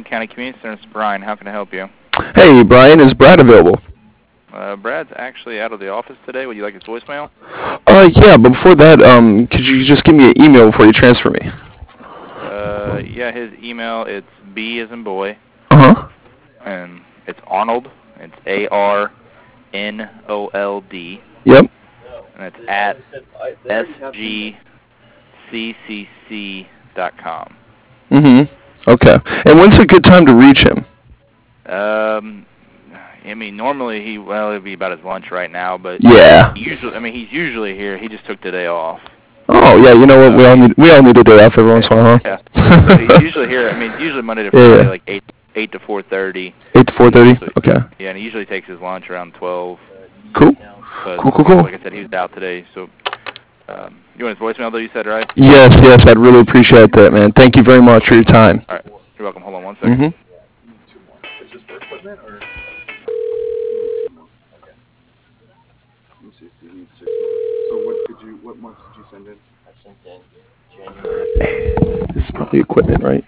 County Community Center. It's Brian. How can I help you? Hey, Brian, is Brad available? Brad's actually out of the office today. Would you like his voicemail? Yeah, but before that, could you just give me an email before you transfer me? Yeah, his email, it's B as in boy. Uh-huh. And it's Arnold. It's ARNOLD. Yep. And it's at sgccc.com. Mm-hmm. Okay. And when's a good time to reach him? I mean, normally it'd be about his lunch right now, but yeah. He's usually here. He just took today off. Oh yeah, you know what? We all need a day off every once in a while, huh? Yeah. So he's usually here. I mean, it's usually Monday to Friday, like 8 to 4:30. 8 to 4:30. Okay. Yeah, and he usually takes his lunch around 12. Cool. But, cool. Like I said, he was out today, so. You want his voicemail, though, you said, right? Yes, I'd really appreciate that, man. Thank you very much for your time. All right. You're welcome. Hold on one second. Mm-hmm. Is this for equipment, or? Okay. Let me see if you need 6 months. So what months did you send in? I sent in January. This is probably equipment, right?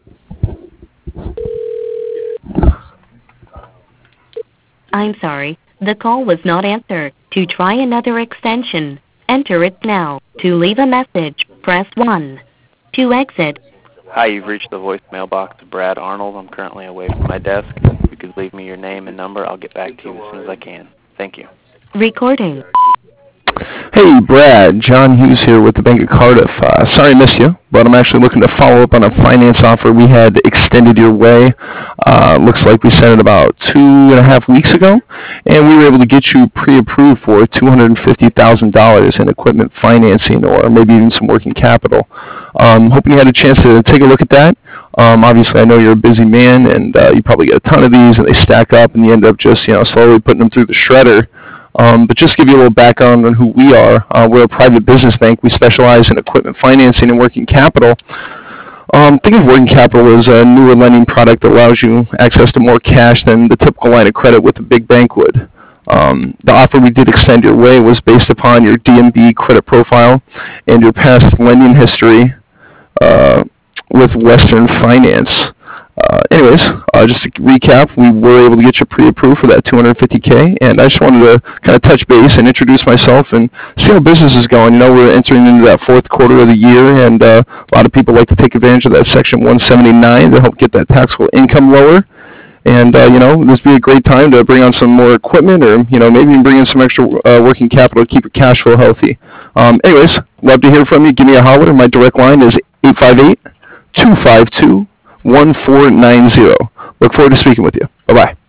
I'm sorry. The call was not answered. To try another extension, enter it now. To leave a message, press 1. To exit. Hi, you've reached the voicemail box of Brad Arnold. I'm currently away from my desk. If you could leave me your name and number, I'll get back to you as soon as I can. Thank you. Recording. Hey, Brad. John Hughes here with the Bank of Cardiff. Sorry I missed you, but I'm actually looking to follow up on a finance offer we had extended your way. Looks like we sent it about 2.5 weeks ago, and we were able to get you pre-approved for $250,000 in equipment financing or maybe even some working capital. Hoping you had a chance to take a look at that. Obviously, I know you're a busy man, and you probably get a ton of these, and they stack up, and you end up just slowly putting them through the shredder. But just to give you a little background on who we are, we're a private business bank. We specialize in equipment financing and working capital. Think of working capital as a newer lending product that allows you access to more cash than the typical line of credit with a big bank would. The offer we did extend your way was based upon your DMB credit profile and your past lending history with Western Finance. Anyways, just to recap, we were able to get you pre-approved for that $250K, and I just wanted to kind of touch base and introduce myself and see how business is going. We're entering into that fourth quarter of the year, and a lot of people like to take advantage of that Section 179 to help get that taxable income lower. And, this would be a great time to bring on some more equipment or, maybe even bring in some extra working capital to keep your cash flow healthy. Anyways, love to hear from you. Give me a holler. My direct line is 858-252-1490. Look forward to speaking with you. Bye-bye.